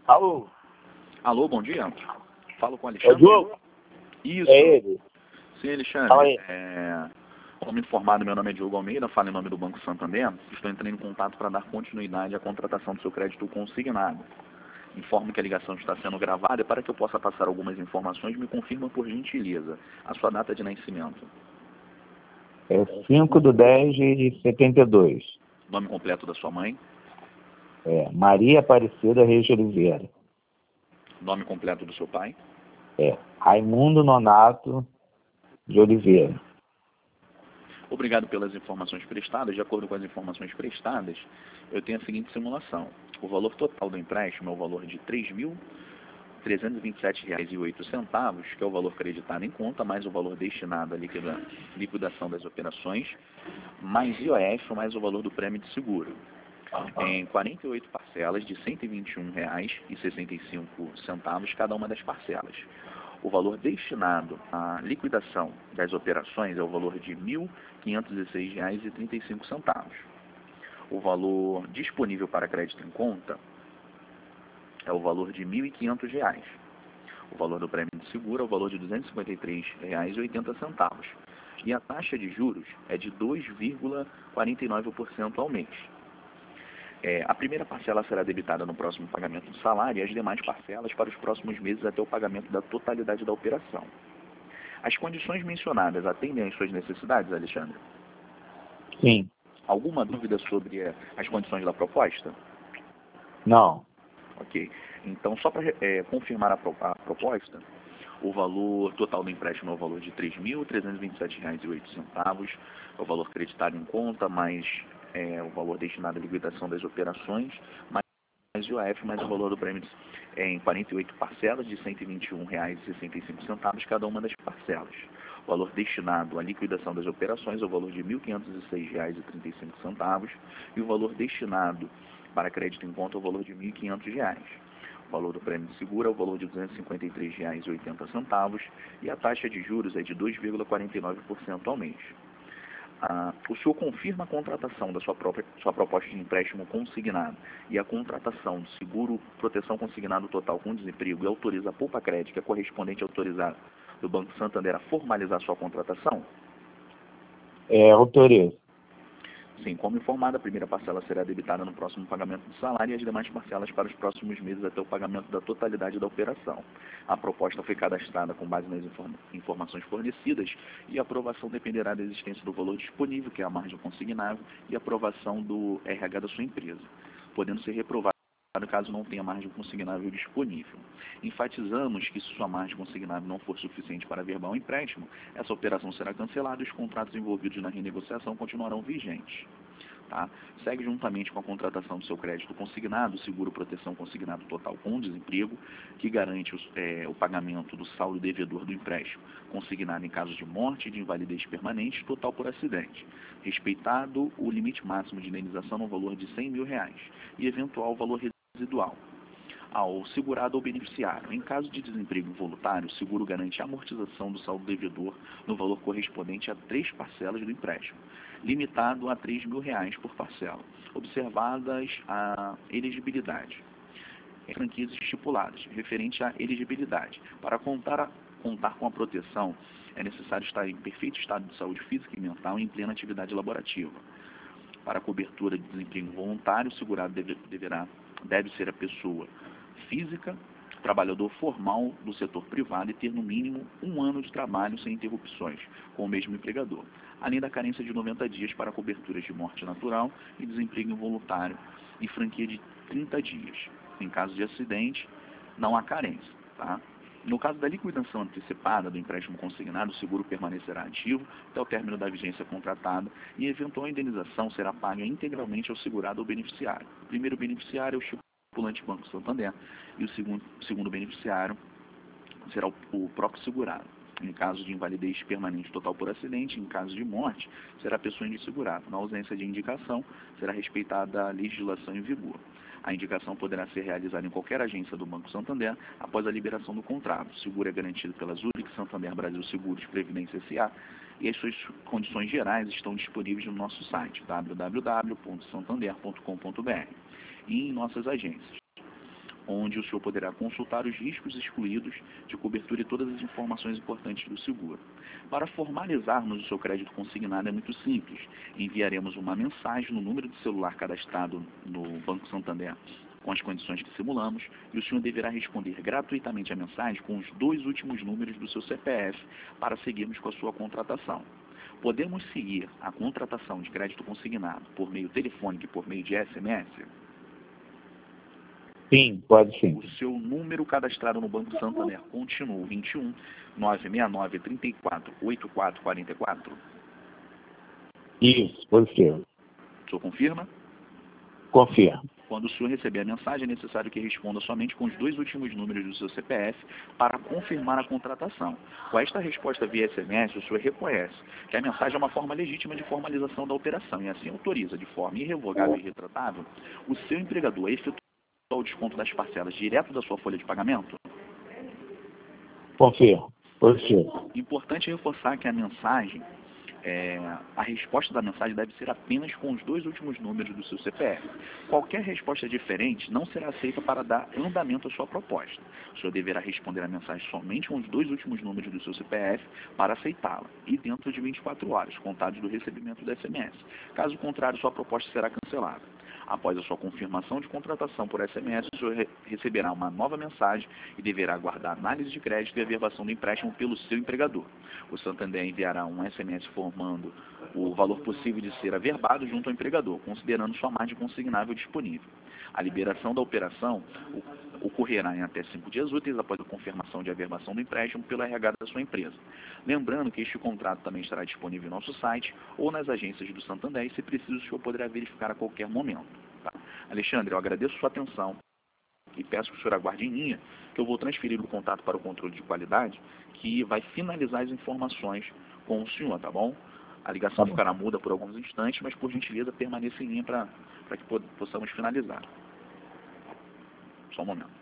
Alô? Alô, bom dia. Falo com o É o Alexandre. Diogo? Isso. É ele. Sim, Fala Alexandre. aí. Como informado, meu nome é Diogo Almeida, falo em nome do Banco Santander. Estou entrando em contato para dar continuidade à contratação do seu crédito consignado. Informo que a ligação está sendo gravada e para que eu possa passar algumas informações, me confirma por gentileza a sua data de nascimento. É 5/10/72. Nome completo da sua mãe. É Maria Aparecida Reis de Oliveira. Nome completo do seu pai. É Raimundo Nonato de Oliveira. Obrigado pelas informações prestadas. De acordo com as informações prestadas, eu tenho a seguinte simulação. O valor total do empréstimo é o valor de R$ 3.327,08, que é o valor creditado em conta, mais o valor destinado à liquidação das operações, mais IOF, mais o valor do prêmio de seguro. Em 48 parcelas de R$ 121,65 cada uma das parcelas. O valor destinado à liquidação das operações é o valor de R$ 1.506,35. O valor disponível para crédito em conta é o valor de R$ 1.500. O valor do prêmio de seguro é o valor de R$ 253,80. E a taxa de juros é de 2,49% ao mês. A primeira parcela será debitada no próximo pagamento do salário e as demais parcelas para os próximos meses até o pagamento da totalidade da operação. As condições mencionadas atendem às suas necessidades, Alexandre? Sim. Alguma dúvida sobre as condições da proposta? Não. Ok. Então, só para confirmar a proposta, o valor total do empréstimo é o valor de R$ 3.327,08, é o valor creditado em conta, mais o valor destinado à liquidação das operações, mais o IOF, mais o valor do prêmio em 48 parcelas de R$ 121,65 cada uma das parcelas. O valor destinado à liquidação das operações é o valor de R$ 1.506,35 e o valor destinado para crédito em conta é o valor de R$ 1.500. O valor do prêmio de seguro é o valor de R$ 253,80 e a taxa de juros é de 2,49% ao mês. O senhor confirma a contratação da sua proposta de empréstimo consignado e a contratação do seguro proteção consignado total com desemprego e autoriza a Poupa Crédito, que é correspondente autorizado do Banco Santander, a formalizar sua contratação? Autoriza. Sim, como informado, a primeira parcela será debitada no próximo pagamento do salário e as demais parcelas para os próximos meses até o pagamento da totalidade da operação. A proposta foi cadastrada com base nas informações fornecidas e a aprovação dependerá da existência do valor disponível, que é a margem consignável, e a aprovação do RH da sua empresa, podendo ser reprovado caso não tenha margem consignável disponível. Enfatizamos que se sua margem consignável não for suficiente para averbar o empréstimo, essa operação será cancelada e os contratos envolvidos na renegociação continuarão vigentes. Tá? Segue juntamente com a contratação do seu crédito consignado, seguro proteção consignado total com desemprego, que garante o pagamento do saldo devedor do empréstimo, consignado em caso de morte e de invalidez permanente, total por acidente, respeitado o limite máximo de indenização no valor de R$ 100 mil e eventual valor residual ao segurado ou beneficiário. Em caso de desemprego involuntário, o seguro garante a amortização do saldo devedor no valor correspondente a 3 parcelas do empréstimo, limitado a R$ 3 mil por parcela, observadas a elegibilidade em franquias estipuladas, referente à elegibilidade. Para contar com a proteção, é necessário estar em perfeito estado de saúde física e mental e em plena atividade laborativa. Para a cobertura de desemprego voluntário, o segurado deve ser a pessoa física, trabalhador formal do setor privado e ter no mínimo 1 ano de trabalho sem interrupções com o mesmo empregador, além da carência de 90 dias para coberturas de morte natural e desemprego involuntário e franquia de 30 dias. Em caso de acidente, não há carência. Tá? No caso da liquidação antecipada do empréstimo consignado, o seguro permanecerá ativo até o término da vigência contratada e a eventual indenização será paga integralmente ao segurado ou beneficiário. O primeiro beneficiário é o estipulante Banco Santander e o segundo beneficiário será o próprio segurado. Em caso de invalidez permanente total por acidente, em caso de morte, será a pessoa indissegurada. Na ausência de indicação, será respeitada a legislação em vigor. A indicação poderá ser realizada em qualquer agência do Banco Santander após a liberação do contrato. O seguro é garantido pela Zurich Santander Brasil Seguros Previdência S.A. e as suas condições gerais estão disponíveis no nosso site www.santander.com.br e em nossas agências. onde o senhor poderá consultar os riscos excluídos de cobertura e todas as informações importantes do seguro. Para formalizarmos o seu crédito consignado é muito simples. Enviaremos uma mensagem no número de celular cadastrado no Banco Santander com as condições que simulamos, e o senhor deverá responder gratuitamente a mensagem com os 2 últimos números do seu CPF para seguirmos com a sua contratação. Podemos seguir a contratação de crédito consignado por meio telefônico e por meio de SMS? Sim, pode sim. O seu número cadastrado no Banco Santander continua 21 969 34 8444? Isso, positivo. O senhor confirma? Confirmo. Quando o senhor receber a mensagem, é necessário que responda somente com os 2 últimos números do seu CPF para confirmar a contratação. Com esta resposta via SMS, o senhor reconhece que a mensagem é uma forma legítima de formalização da operação e assim autoriza, de forma irrevogável e retratável, o seu empregador a efetuar o desconto das parcelas direto da sua folha de pagamento? Confirmo. Positivo. Importante reforçar que a mensagem, a resposta da mensagem deve ser apenas com os 2 últimos números do seu CPF. Qualquer resposta diferente não será aceita para dar andamento à sua proposta. O senhor deverá responder a mensagem somente com os 2 últimos números do seu CPF para aceitá-la, e dentro de 24 horas, contados do recebimento do SMS. Caso contrário, sua proposta será cancelada. Após a sua confirmação de contratação por SMS, o senhor receberá uma nova mensagem e deverá aguardar análise de crédito e averbação do empréstimo pelo seu empregador. O Santander enviará um SMS informando o valor possível de ser averbado junto ao empregador, considerando sua margem consignável disponível. A liberação da operação ocorrerá em até 5 dias úteis após a confirmação de averbação do empréstimo pelo RH da sua empresa. Lembrando que este contrato também estará disponível no nosso site ou nas agências do Santander e, se preciso, o senhor poderá verificar a qualquer momento. Tá? Alexandre, eu agradeço sua atenção e peço que o senhor aguarde em linha, que eu vou transferir o contato para o controle de qualidade, que vai finalizar as informações com o senhor, tá bom? A ligação ficará muda por alguns instantes, mas, por gentileza, permaneça em linha para que possamos finalizar. Só um momento.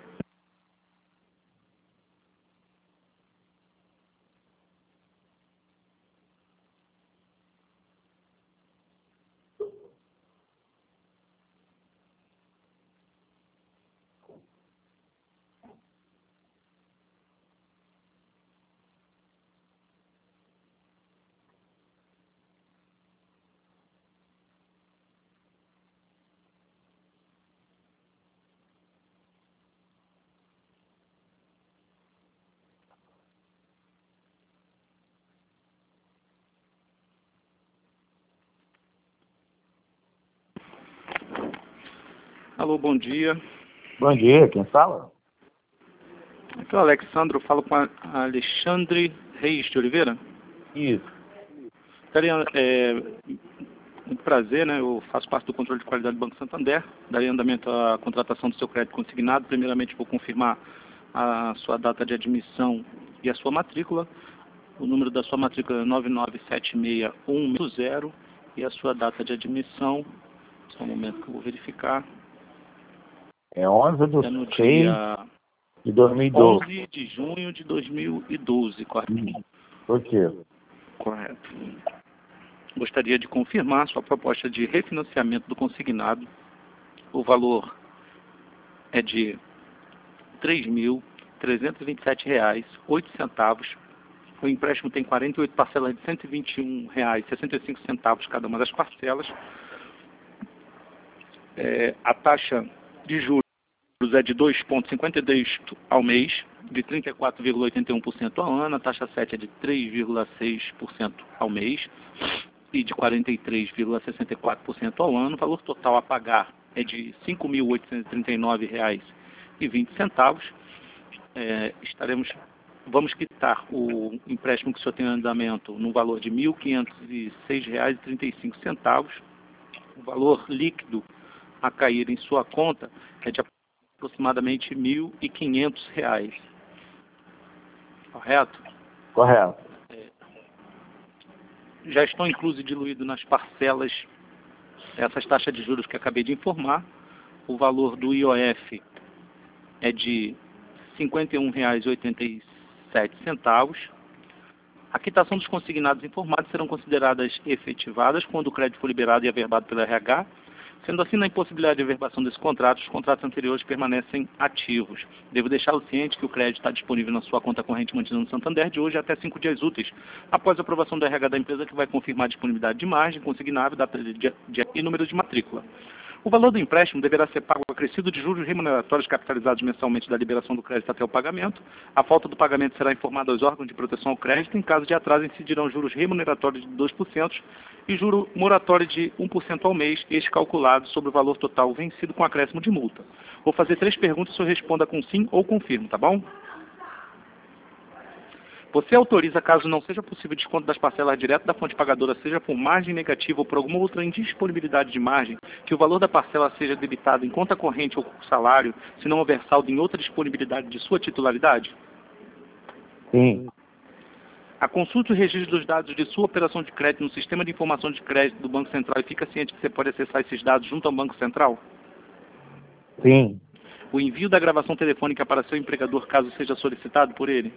Alô, bom dia. Bom dia, quem fala? Aqui é o Alexandre, eu falo com a Alexandre Reis de Oliveira. Isso. Daria, muito prazer, né? Eu faço parte do controle de qualidade do Banco Santander. Daria andamento à contratação do seu crédito consignado. Primeiramente, vou confirmar a sua data de admissão e a sua matrícula. O número da sua matrícula é 9976160 e a sua data de admissão, só um momento que eu vou verificar. É 11 de É no 6 dia de 2012. 11 de junho de 2012, correto? Positivo. Correto. Gostaria de confirmar sua proposta de refinanciamento do consignado. O valor é de R$ 3.327,08. O empréstimo tem 48 parcelas de R$ 121,65 cada uma das parcelas. A taxa de juros é de 2,53 ao mês, de 34,81% ao ano. A taxa 7 é de 3,6% ao mês e de 43,64% ao ano. O valor total a pagar é de R$ 5.839,20. Vamos quitar o empréstimo que o senhor tem em andamento no valor de R$ 1.506,35. O valor líquido a cair em sua conta é de aproximadamente R$ 1.500. Correto? Correto. Já estão incluso e diluído nas parcelas essas taxas de juros que acabei de informar. O valor do IOF é de R$ 51,87. A quitação dos consignados informados serão consideradas efetivadas quando o crédito for liberado e averbado pela RH, Sendo assim, na impossibilidade de averbação desse contrato, os contratos anteriores permanecem ativos. Devo deixá-lo ciente que o crédito está disponível na sua conta corrente mantida no Santander de hoje até 5 dias úteis, após a aprovação do RH da empresa, que vai confirmar a disponibilidade de margem, consignável, data e número de matrícula. O valor do empréstimo deverá ser pago acrescido de juros remuneratórios capitalizados mensalmente da liberação do crédito até o pagamento. A falta do pagamento será informada aos órgãos de proteção ao crédito. Em caso de atraso, incidirão juros remuneratórios de 2% e juro moratório de 1% ao mês, este calculado sobre o valor total vencido com acréscimo de multa. Vou fazer 3 perguntas, o senhor responda com sim ou confirmo, tá bom? Você autoriza, caso não seja possível desconto das parcelas direto da fonte pagadora, seja por margem negativa ou por alguma outra indisponibilidade de margem, que o valor da parcela seja debitado em conta corrente ou salário, se não houver saldo em outra disponibilidade de sua titularidade? Sim. A consulta e o registro dos dados de sua operação de crédito no sistema de informação de crédito do Banco Central e fica ciente que você pode acessar esses dados junto ao Banco Central? Sim. O envio da gravação telefônica para seu empregador, caso seja solicitado por ele?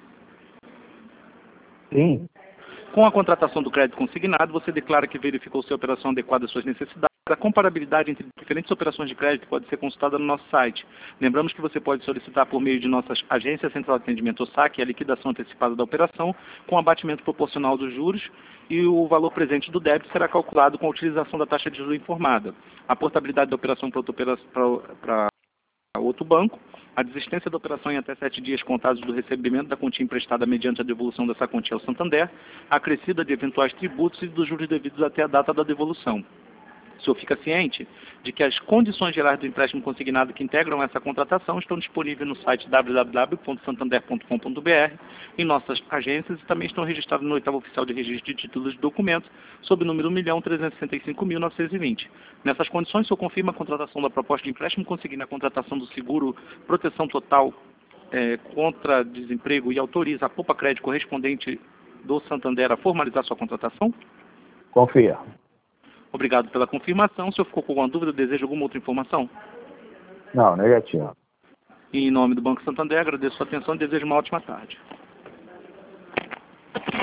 Sim. Com a contratação do crédito consignado, você declara que verificou se a operação adequada às suas necessidades. A comparabilidade entre diferentes operações de crédito pode ser consultada no nosso site. Lembramos que você pode solicitar por meio de nossas agências Central de Atendimento ou SAC a liquidação antecipada da operação com abatimento proporcional dos juros e o valor presente do débito será calculado com a utilização da taxa de juros informada. A portabilidade da operação para outro banco, a desistência da operação em até 7 dias contados do recebimento da quantia emprestada mediante a devolução dessa quantia ao Santander, a acrescida de eventuais tributos e dos juros devidos até a data da devolução. O senhor fica ciente de que as condições gerais do empréstimo consignado que integram essa contratação estão disponíveis no site www.santander.com.br, em nossas agências e também estão registradas no 8º Oficial de Registro de Títulos de Documentos, sob o número 1.365.920. Nessas condições, o senhor confirma a contratação da proposta de empréstimo consignada a contratação do seguro proteção total contra desemprego e autoriza a Poupa Crédito correspondente do Santander a formalizar sua contratação? Confia. Obrigado pela confirmação. O senhor ficou com alguma dúvida? Deseja alguma outra informação? Não, negativo. Em nome do Banco Santander, agradeço a sua atenção e desejo uma ótima tarde.